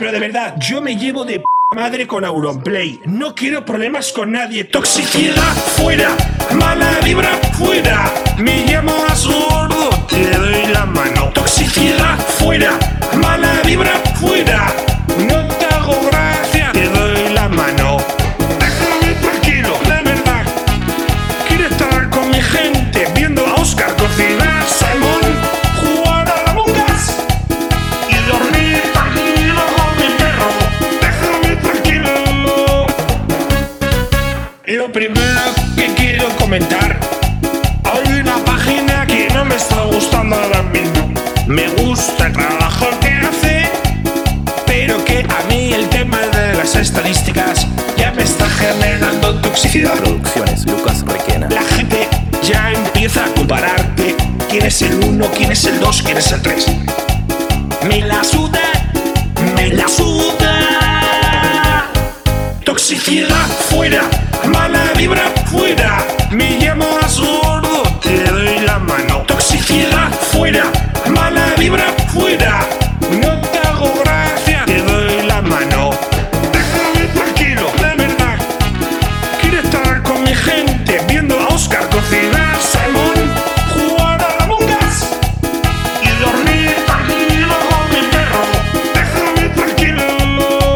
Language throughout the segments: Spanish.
Pero de verdad, yo me llevo de madre con Auronplay. No quiero problemas con nadie. Toxicidad fuera, mala vibra fuera. Me llamo a sordo, te doy la mano. Toxicidad fuera, mala vibra fuera. No te hago gracia, te doy la mano. Déjame tranquilo, de verdad. Quiero estar con mi gente viendo a Oscar cocinar salmón, jugar a la Among Us y dormir tranquilo con mi perro. Déjame tranquilo. Lo primero que quiero comentar: hay una página que no me está gustando ahora mismo. Me gusta el trabajo que hace, pero que a mí el tema de las estadísticas ya me está generando toxicidad. Producciones Lucas Requena. La gente ya empieza a compararte. ¿Quién es el 1? ¿Quién es el 2? ¿Quién es el 3? Me la suda, me la suda. Toxicidad fuera, mala vibra fuera. Me llamo a sordo, te doy la mano. Toxicidad fuera, mala vibra fuera. No te hago gracia, te doy la mano. Déjame tranquilo, de verdad. Quiero estar con mi gente viendo a Oscar cocinar salmón, jugar a la Among Us y dormir tranquilo con mi perro. Déjame tranquilo.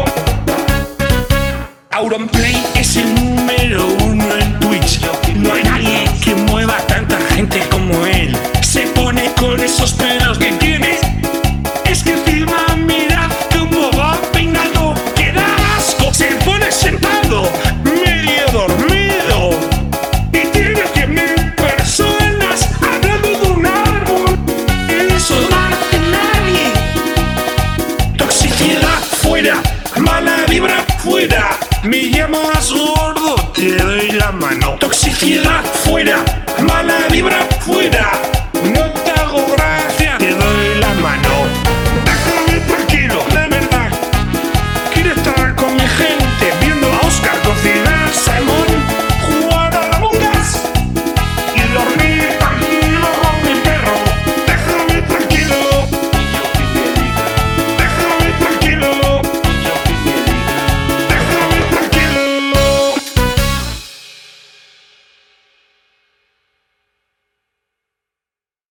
Auronplay es el número 1 en Twitch. No hay nadie que mueva tanta gente como él. Se pone con esos pelos que tiene. Es que encima mirad cómo va peinado. Que da asco. Se pone sentado, medio dormido, y tiene 100.000 personas hablando de un árbol. Eso no hace nadie. Toxicidad fuera, mala vibra fuera. Me llamo a sordo, te doy la mano. Toxicidad